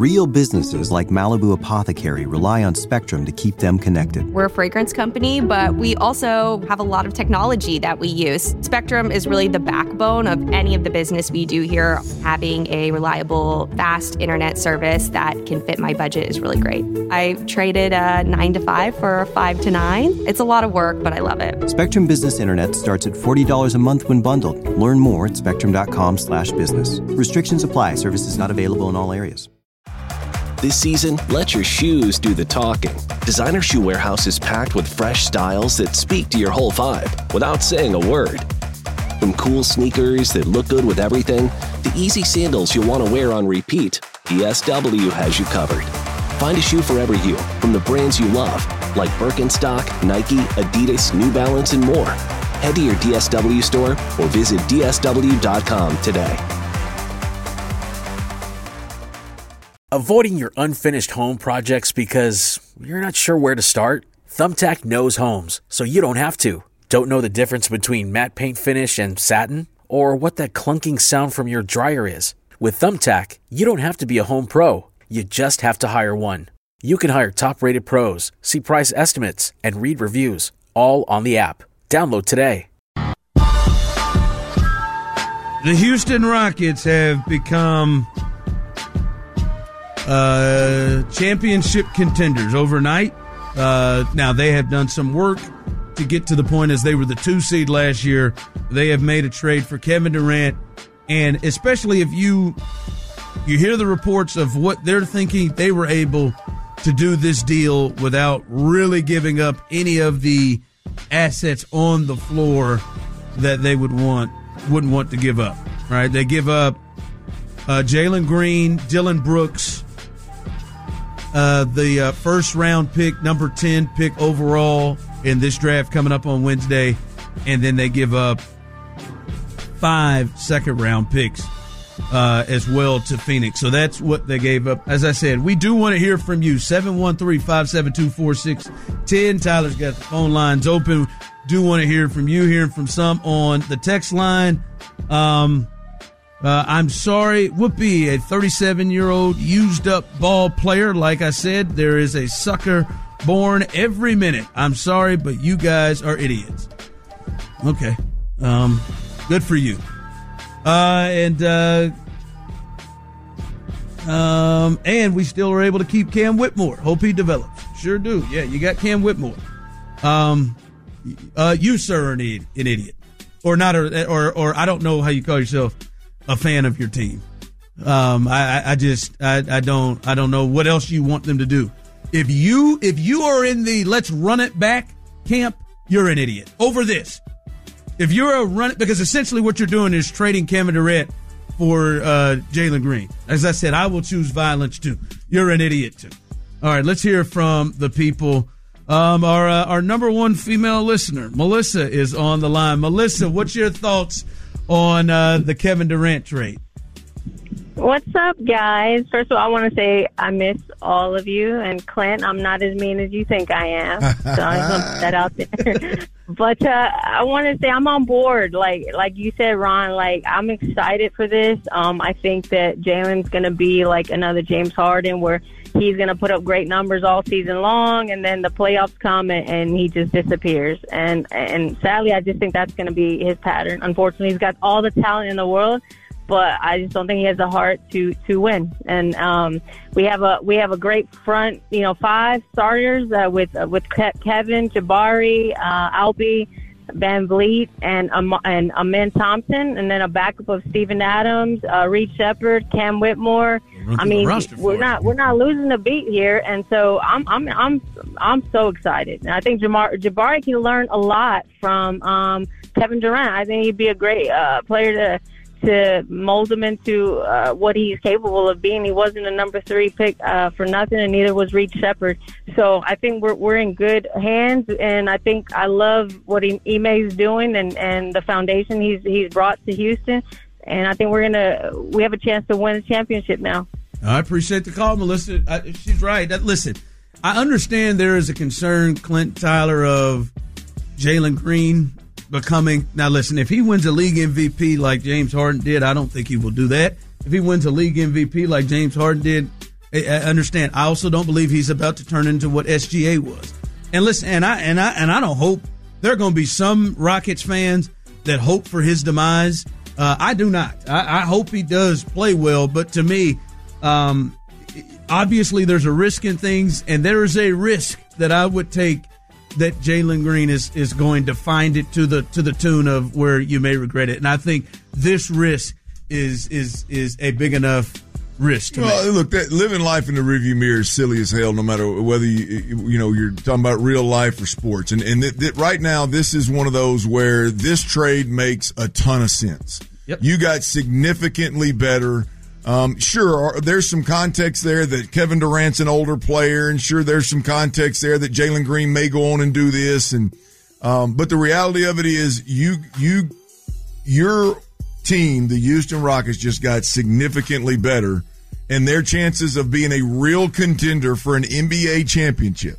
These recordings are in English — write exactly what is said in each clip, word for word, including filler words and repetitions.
Real businesses like Malibu Apothecary rely on Spectrum to keep them connected. We're a fragrance company, but we also have a lot of technology that we use. Spectrum is really the backbone of any of the business we do here. Having a reliable, fast internet service that can fit my budget is really great. I traded a nine to five for a five to nine. It's a lot of work, but I love it. Spectrum Business Internet starts at forty dollars a month when bundled. Learn more at spectrum.com slash business. Restrictions apply. Services not available in all areas. This season, let your shoes do the talking. Designer Shoe Warehouse is packed with fresh styles that speak to your whole vibe without saying a word. From cool sneakers that look good with everything to easy sandals you'll want to wear on repeat, D S W has you covered. Find a shoe for every you from the brands you love, like Birkenstock, Nike, Adidas, New Balance, and more. Head to your D S W store or visit D S W dot com today. Avoiding your unfinished home projects because you're not sure where to start? Thumbtack knows homes, so you don't have to. Don't know the difference between matte paint finish and satin? Or what that clunking sound from your dryer is? With Thumbtack, you don't have to be a home pro. You just have to hire one. You can hire top-rated pros, see price estimates, and read reviews, all on the app. Download today. The Houston Rockets have become uh, championship contenders overnight. Uh, now, they have done some work to get to the point as they were the two seed last year. They have made a trade for Kevin Durant, and especially if you you hear the reports of what they're thinking, they were able to do this deal without really giving up any of the assets on the floor that they would want wouldn't want to give up. Right? They give up uh, Jalen Green, Dylan Brooks, uh, the uh, first round pick, number ten pick overall in this draft coming up on Wednesday, and then they give up five second round picks uh, as well to Phoenix. So that's what they gave up. As I said, we do want to hear from you. seven one three, five seven two, four six one zero. Tyler's got the phone lines open. Do want to hear from you, hearing from some on the text line. Um, uh, I'm sorry, Whoopi, a thirty-seven-year-old used-up ball player. Like I said, there is a sucker born every minute. I'm sorry, but you guys are idiots. Okay. Um, good for you. Uh, and, uh, um, and we still are able to keep Cam Whitmore. Hope he develops. Sure do. Yeah, you got Cam Whitmore. Um, uh, you, sir, are an, an idiot. Or not, or, or, or I don't know how you call yourself a fan of your team. Um, I, I just, I, I don't, I don't know what else you want them to do. If you, if you are in the let's run it back camp, you're an idiot over this. If you're a run, because essentially what you're doing is trading Kevin Durant for uh, Jalen Green. As I said, I will choose violence too. You're an idiot too. All right, let's hear from the people. Um, our uh, our number one female listener, Melissa, is on the line. Melissa, what's your thoughts on uh, the Kevin Durant trade? What's up, guys? First of all, I want to say I miss all of you. And Clint, I'm not as mean as you think I am. So I just want to put that out there. But uh, I want to say I'm on board. Like like you said, Ron, like I'm excited for this. Um, I think that Jalen's going to be like another James Harden where he's going to put up great numbers all season long, and then the playoffs come and, and he just disappears. And, and sadly, I just think that's going to be his pattern. Unfortunately, he's got all the talent in the world, but I just don't think he has the heart to, to win. And um, we have a we have a great front, you know, five starters uh, with uh, with Ke- Kevin, Jabari, uh, Albie, Van Vliet, and um, and Amen Thompson, and then a backup of Steven Adams, uh, Reed Shepherd, Cam Whitmore. I mean, we're not we're not losing a beat here, and so I'm I'm I'm I'm so excited. And I think Jamar, Jabari can learn a lot from um, Kevin Durant. I think he'd be a great uh, player to. to mold him into uh, what he's capable of being. He wasn't a number three pick uh, for nothing, and neither was Reed Shepherd. So I think we're we're in good hands, and I think I love what he, Ime's doing and, and the foundation he's he's brought to Houston. And I think we're gonna we have a chance to win the championship now. I appreciate the call, Melissa. I, she's right. That, listen, I understand there is a concern, Clint, Tyler, of Jalen Green becoming, now listen, if he wins a league M V P like James Harden did, I don't think he will do that. If he wins a league M V P like James Harden did I, I understand. I also don't believe he's about to turn into what S G A was. And listen, and I and I and I don't hope there are going to be some Rockets fans that hope for his demise. Uh, I do not. I, I hope he does play well, but to me, um, obviously there's a risk in things, and there is a risk that I would take that Jalen Green is is going to find it to the to the tune of where you may regret it. And I think this risk is is is a big enough risk to well, make. Look, that living life in the rearview mirror is silly as hell, no matter whether you you know you're talking about real life or sports. And and th- th- right now, this is one of those where this trade makes a ton of sense. Yep. You got significantly better. Um, sure, there's some context there that Kevin Durant's an older player, and sure, there's some context there that Jalen Green may go on and do this. And um, but the reality of it is, you you your team, the Houston Rockets, just got significantly better, and their chances of being a real contender for an N B A championship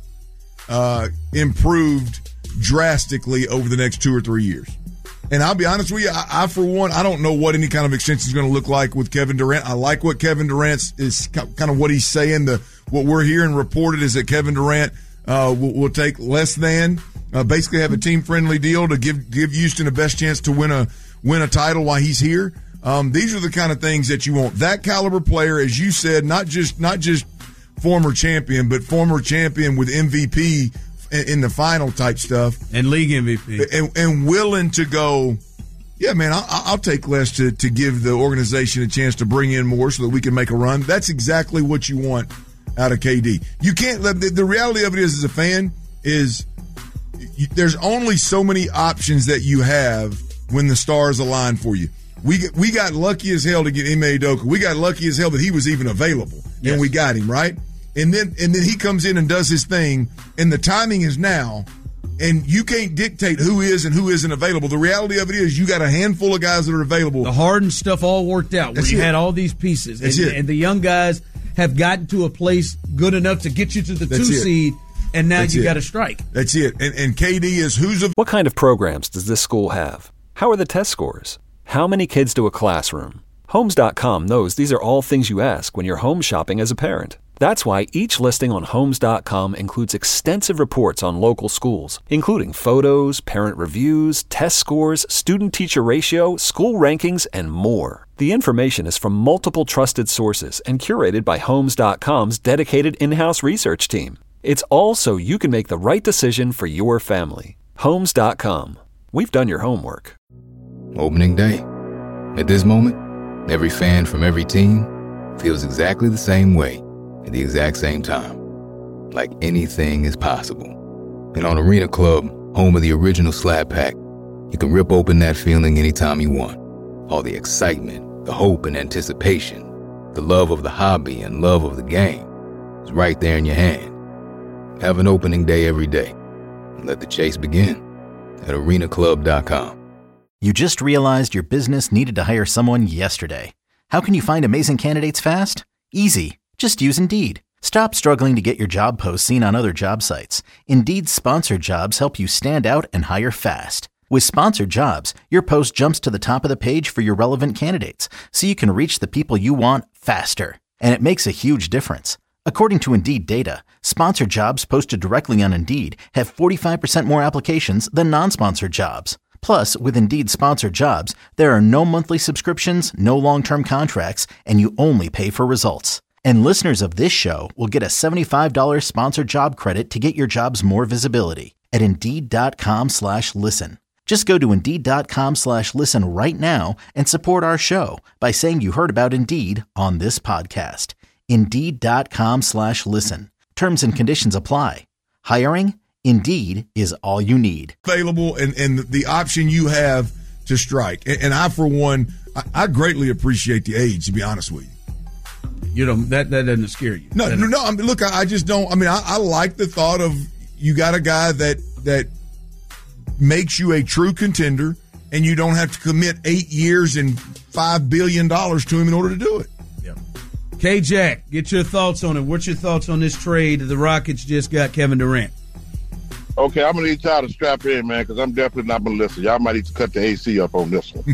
uh, improved drastically over the next two or three years. And I'll be honest with you, I, I for one, I don't know what any kind of extension is going to look like with Kevin Durant. I like what Kevin Durant's is kind of what he's saying. The what we're hearing reported is that Kevin Durant uh, will, will take less than, uh, basically have a team friendly deal to give give Houston the best chance to win a win a title while he's here. Um, these are the kind of things that you want. That caliber player, as you said, not just not just former champion, but former champion with M V P in the final type stuff. And league M V P. And, and willing to go, yeah, man, I'll, I'll take less to, to give the organization a chance to bring in more so that we can make a run. That's exactly what you want out of K D. You can't let the, the reality of it is, as a fan, is you, there's only so many options that you have when the stars align for you. We we got lucky as hell to get Ime Udoka. We got lucky as hell that he was even available, yes. And we got him, right? And then and then he comes in and does his thing, and the timing is now, and you can't dictate who is and who isn't available. The reality of it is you got a handful of guys that are available. The Harden stuff all worked out where That's you it. had all these pieces. That's and, it. and the young guys have gotten to a place good enough to get you to the That's two it. seed, and now That's you it. got to strike. That's it. And, and K D is who's available. What kind of programs does this school have? How are the test scores? How many kids do a classroom? Homes dot com knows these are all things you ask when you're home shopping as a parent. That's why each listing on Homes dot com includes extensive reports on local schools, including photos, parent reviews, test scores, student-teacher ratio, school rankings, and more. The information is from multiple trusted sources and curated by Homes dot com's dedicated in-house research team. It's all so you can make the right decision for your family. Homes dot com. We've done your homework. Opening day. At this moment, every fan from every team feels exactly the same way at the exact same time. Like anything is possible. And on Arena Club, home of the original Slab Pack, you can rip open that feeling anytime you want. All the excitement, the hope and anticipation, the love of the hobby and love of the game is right there in your hand. Have an opening day every day. And let the chase begin at arena club dot com. You just realized your business needed to hire someone yesterday. How can you find amazing candidates fast? Easy. Just use Indeed. Stop struggling to get your job posts seen on other job sites. Indeed's sponsored jobs help you stand out and hire fast. With sponsored jobs, your post jumps to the top of the page for your relevant candidates, so you can reach the people you want faster. And it makes a huge difference. According to Indeed data, sponsored jobs posted directly on Indeed have forty-five percent more applications than non-sponsored jobs. Plus, with Indeed sponsored jobs, there are no monthly subscriptions, no long-term contracts, and you only pay for results. And listeners of this show will get a seventy-five dollars sponsored job credit to get your jobs more visibility at Indeed.com slash listen. Just go to Indeed.com slash listen right now and support our show by saying you heard about Indeed on this podcast. Indeed.com slash listen. Terms and conditions apply. Hiring? Indeed is all you need. Available and, and the option you have to strike. And, and I, for one, I, I greatly appreciate the age, to be honest with you. You know, that, that doesn't scare you. No, no, no. I mean, look, I, I just don't. I mean, I, I like the thought of you got a guy that that makes you a true contender, and you don't have to commit eight years and five billion dollars to him in order to do it. Yeah. K-Jack, get your thoughts on it. What's your thoughts on this trade? The Rockets just got Kevin Durant. Okay, I'm gonna need y'all to strap in, man, because I'm definitely not gonna listen. Y'all might need to cut the A C up on this one.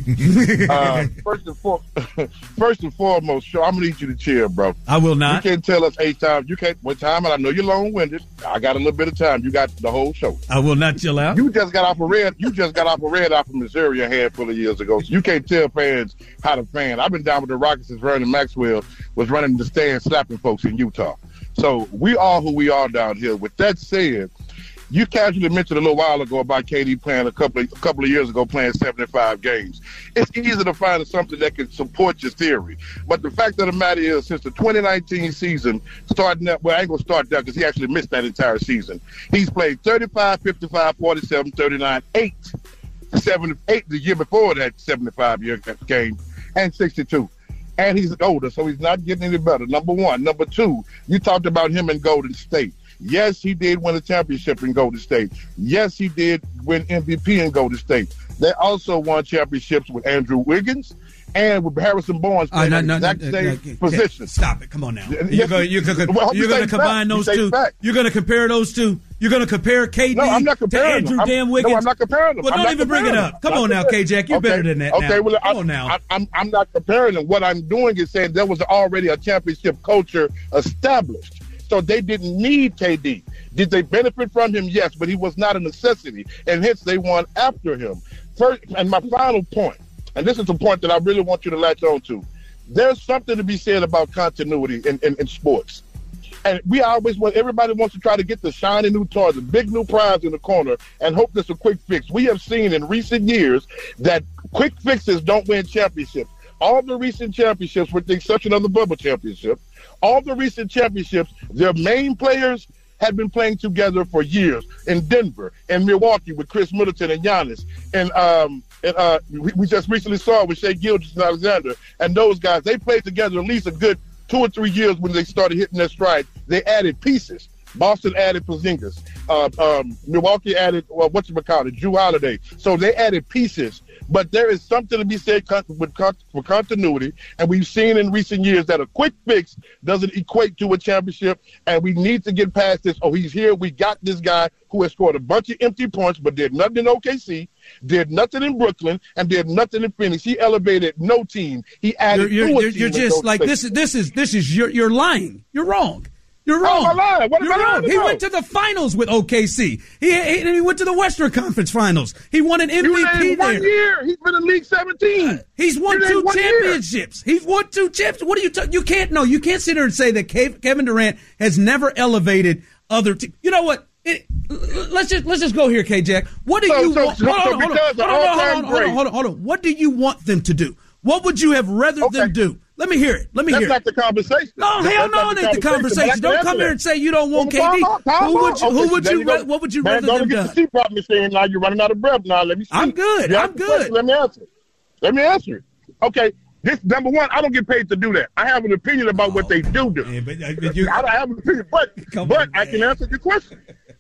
uh, first and for- first and foremost, sure, I'm gonna need you to chill, bro. I will not. You can't tell us eight times. You can't one time, and I know you're long-winded. I got a little bit of time. You got the whole show. I will not chill out. You just got off a red. You just got off a red out from Missouri a handful of years ago, so you can't tell fans how to fan. I've been down with the Rockets since Vernon Maxwell was running the stand, slapping folks in Utah. So we are who we are down here. With that said, you casually mentioned a little while ago about K D playing a couple of, a couple of years ago, playing seventy-five games. It's easy to find something that can support your theory. But the fact of the matter is, since the twenty nineteen season, starting that, well, I ain't going to start that because he actually missed that entire season. He's played thirty-five, fifty-five, forty-seven, thirty-nine, eight, seventy-eight the year before that seventy-five-year game, and sixty-two. And he's older, so he's not getting any better, number one. Number two, you talked about him in Golden State. Yes, he did win a championship in Golden State. Yes, he did win M V P in Golden State. They also won championships with Andrew Wiggins and with Harrison Barnes playing uh, no, the exact no, no, same no, position. Stop it. Come on now. You're going you well, you to combine those two. Fact. You're going to compare those two. You're going to compare K D no, I'm not to Andrew them. Damn Wiggins. No, I'm not comparing them. Well, I'm don't even bring it up. Come on now, K-Jack. You're okay. better than that okay, now. Well, Come I, on now. I, I'm, I'm not comparing them. What I'm doing is saying there was already a championship culture established. So they didn't need K D. Did they benefit from him? Yes, but he was not a necessity, and hence they won after him. First, and my final point, and this is the point that I really want you to latch on to, there's something to be said about continuity in, in, in sports. And we always want, everybody wants to try to get the shiny new toy, the big new prize in the corner, and hope there's a quick fix. We have seen in recent years that quick fixes don't win championships. All the recent championships, with the exception of the Bubble Championship, all the recent championships, their main players had been playing together for years in Denver and Milwaukee with Chris Middleton and Giannis. And, um, and uh, we, we just recently saw it with Shai Gilgeous and Alexander. And those guys, they played together at least a good two or three years when they started hitting their stride. They added pieces. Boston added Porzingis. Uh, um, Milwaukee added, well, whatchamacallit, Jrue Holiday. So they added pieces. But there is something to be said with for continuity, and we've seen in recent years that a quick fix doesn't equate to a championship, and we need to get past this. Oh, he's here. We got this guy who has scored a bunch of empty points but did nothing in O K C, did nothing in Brooklyn, and did nothing in Phoenix. He elevated no team. He added You're, you're, you're, you're just like, this is, this is, this is, you're, you're lying. You're wrong. You're wrong. Oh, am I lying? What You're am I wrong. lying He about? went to the finals with O K C. He, he he went to the Western Conference Finals. He won an M V P he was in there. One year. He's been in League seventeen. Uh, he's won he two one championships. Year. He's won two championships. What are you talking? You can't no. You can't sit there and say that Kevin Durant has never elevated other teams. You know what? It, let's just let's just go here, K-Jack. What do so, you so, want? So, hold, so on, hold, on, hold, on, hold, on, hold on, hold on, hold on, hold on. What do you want them to do? What would you have rather okay. them do? Let me hear it. Let me That's hear not it. the conversation. No, That's hell no, it ain't the conversation. Don't come here and say you don't want well, K D. Time out, who would you? okay, Who would you? you Ra- what would you Man, rather don't them get done? the C problem saying now you're running out of breath. Now let me. Speak. I'm good. You I'm good. Let me answer. Let me answer it. Okay. This number one, I don't get paid to do that. I have an opinion about oh, what they do do. Man, but, uh, but you, I don't have an opinion, but but on, I can answer your question.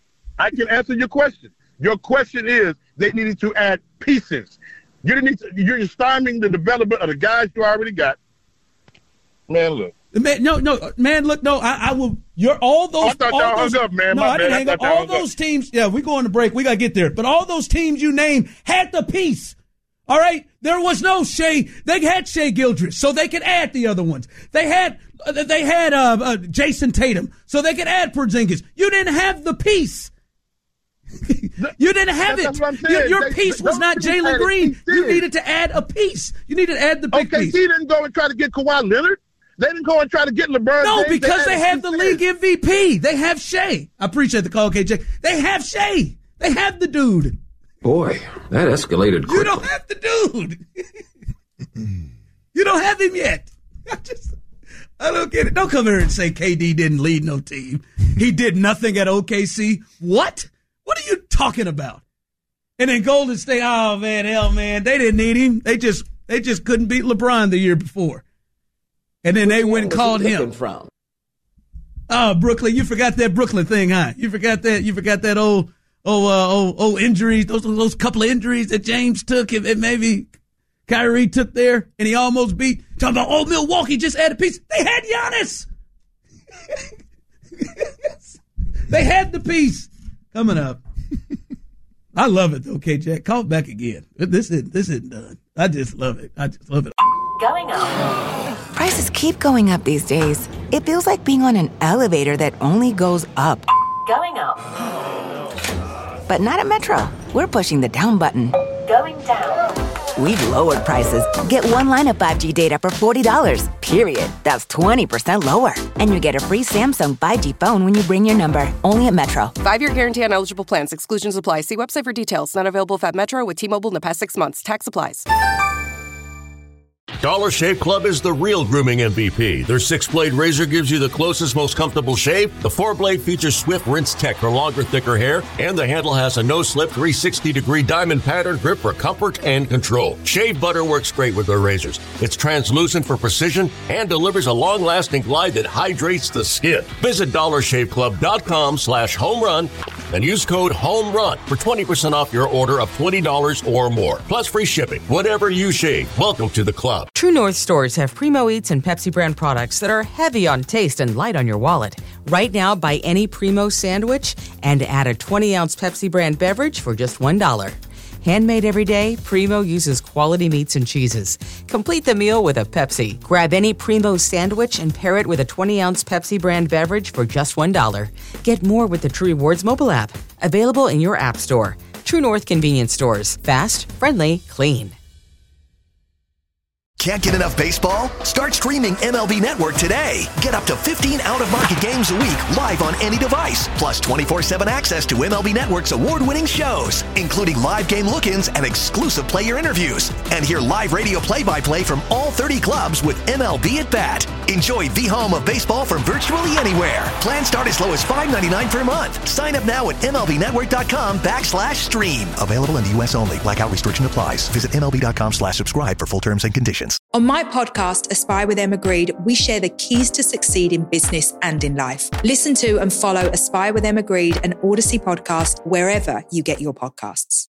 I can answer your question. Your question is they needed to add pieces. You didn't need to, you're stymieing the development of the guys you already got. Man, look. Man, no, no, man, look, no, I, I will. You're all those. Oh, I thought all y'all those, hung up, man. No, My I didn't bad. hang I up. y'all All hung those up. teams. Yeah, we go on the break. We gotta get there. But all those teams you named had the piece. All right, there was no Shea. They had Shai Gilgeous, so they could add the other ones. They had uh, they had uh, uh, Jason Tatum, so they could add Porzingis. You didn't have the piece. You didn't have That's it. what I'm saying. Your, your They- piece they was not don't Jalen add Green. it. You He needed to add a piece. You needed to add the big okay, piece. he didn't go and try to get Kawhi Leonard. They didn't go and try to get LeBron. No, James. because they, they have the league M V P. They have Shea. I appreciate the call, K J. They have Shea. They have the dude. Boy, that escalated quickly. You don't have the dude. You don't have him yet. I just, I don't get it. Don't come here and say K D didn't lead no team. He did nothing at O K C. What? What are you talking about? And then Golden State, oh man, hell man, they didn't need him. They just, they just couldn't beat LeBron the year before. And then they went and called him. From? Oh, Brooklyn, you forgot that Brooklyn thing, huh? You forgot that, you forgot that old, oh, uh, old, old injuries, those, those couple of injuries that James took and, and maybe Kyrie took there and he almost beat. Talking about, oh, Milwaukee just added a piece. They had Giannis. They had the piece. Coming up. I love it, though, K Jack. Call it back again. This isn't, this isn't done. I just love it. I just love it. Going up. Prices keep going up these days. It feels like being on an elevator that only goes up. Going up. But not at Metro. We're pushing the down button. Going down. We've lowered prices. Get one line of five G data for forty dollars, period. That's twenty percent lower. And you get a free Samsung five G phone when you bring your number. Only at Metro. Five-year guarantee on eligible plans. Exclusions apply. See website for details. Not available at Metro with T-Mobile in the past six months. Tax applies. Dollar Shave Club is the real grooming M V P. Their six-blade razor gives you the closest, most comfortable shave. The four-blade features swift rinse tech for longer, thicker hair. And the handle has a no-slip three sixty degree diamond pattern grip for comfort and control. Shave butter works great with their razors. It's translucent for precision and delivers a long-lasting glide that hydrates the skin. Visit dollar shave club dot com slash home run and use code HOMERUN for twenty percent off your order of twenty dollars or more. Plus free shipping. Whatever you shave, welcome to the club. True North stores have Primo Eats and Pepsi brand products that are heavy on taste and light on your wallet. Right now, buy any Primo sandwich and add a twenty ounce Pepsi brand beverage for just one dollar. Handmade every day, Primo uses quality meats and cheeses. Complete the meal with a Pepsi. Grab any Primo sandwich and pair it with a twenty ounce Pepsi brand beverage for just one dollar. Get more with the True Rewards mobile app. Available in your app store. True North convenience stores. Fast, friendly, clean. Can't get enough baseball? Start streaming M L B Network today. Get up to fifteen out-of-market games a week live on any device, plus twenty-four seven access to M L B Network's award-winning shows, including live game look-ins and exclusive player interviews. And hear live radio play-by-play from all thirty clubs with M L B at Bat. Enjoy the home of baseball from virtually anywhere. Plans start as low as five ninety-nine per month. Sign up now at MLBnetwork.com backslash stream. Available in the U S only. Blackout restriction applies. Visit MLB.com slash subscribe for full terms and conditions. On my podcast, Aspire with Emma Greed, we share the keys to succeed in business and in life. Listen to and follow Aspire with Emma Greed and Odyssey podcast wherever you get your podcasts.